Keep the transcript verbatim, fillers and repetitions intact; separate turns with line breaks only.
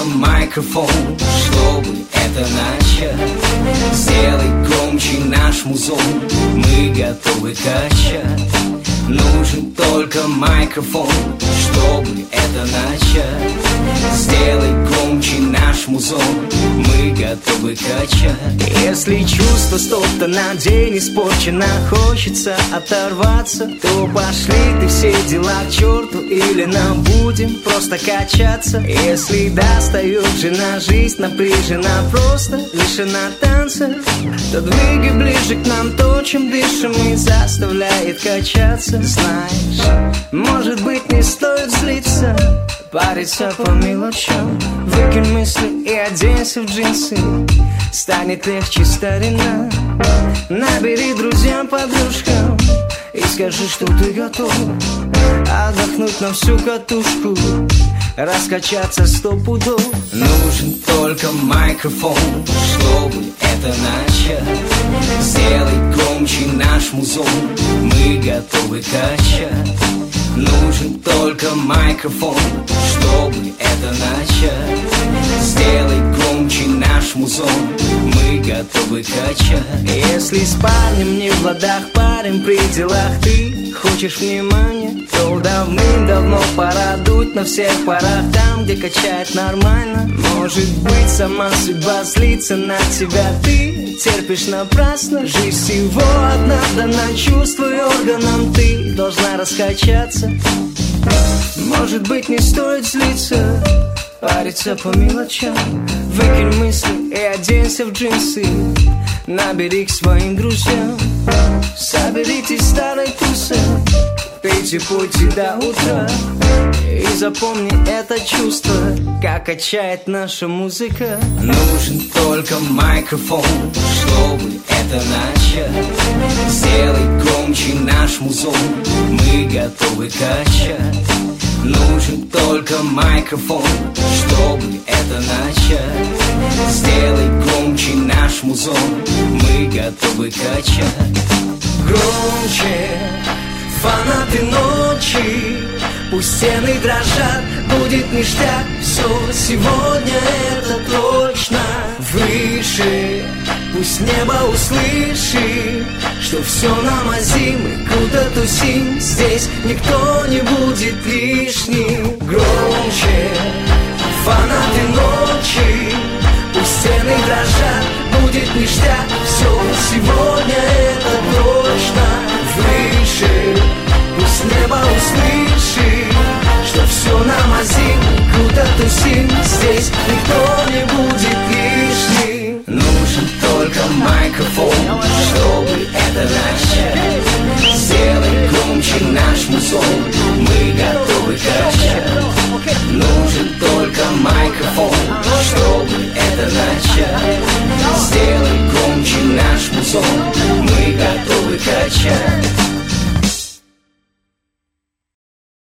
микрофон, чтобы это начать. Сделай громче наш музон, мы готовы качать. Нужен только микрофон, чтобы это начать. Сделай громче наш музон, мы готовы качать. Если чувство что-то на день испорчено, хочется оторваться, то пошли ты все дела к черту, или нам будем просто качаться. Если достает жена, жизнь напряжена, просто лишена танца, то двигай ближе к нам то, чем дышим, и заставляет качаться. Знаешь, может быть, не стоит злиться, париться по мелочам. Выкинь мысли и оденься в джинсы, станет легче старина. Набери друзьям, подружкам и скажи, что ты готов отдохнуть на всю катушку, раскачаться сто пудов. Нужен только микрофон, чтобы это начать. Сделай громче наш музон, мы готовы качать. Нужен только микрофон, чтобы это начать. Сделай громче наш музон, мы готовы качать. Если с парнем не в ладах, парень при делах, ты хочешь внимания, то давным-давно пора дуть на всех парах, там, где качает нормально. Может быть, сама судьба злится на тебя, ты терпишь напрасно. Жизнь всего одна, дана чувствуй органам, ты должна раскачаться. Может быть, не стоит злиться, париться по мелочам. Выкинь мысли и оденься в джинсы, набери к своим друзьям. Соберитесь старой тусы, пейте, пойте до утра. И запомни это чувство, как качает наша музыка. Нужен только микрофон, чтобы это начать. Сделай громче наш музон, мы готовы качать. Нужен только микрофон, чтобы это начать. Сделай громче наш музон, мы готовы качать. Громче, фанаты ночи, пусть стены дрожат, будет ништяк. Все, сегодня это точно. Выше, пусть небо услышит, что все нам азим, и круто тусим. Здесь никто не будет лишним. Громче, фанаты ночи, пусть стены дрожат, будет ништяк. Все, сегодня это точно. Выше, пусть небо услышит, что все нам азим, круто тусим. Здесь никто не будет лишним. Нужен только микрофон, чтобы это начать. Сделай громче наш музон, мы готовы качать. Нужен только микрофон, чтобы это начать. Сделай громче наш музон, мы готовы качать.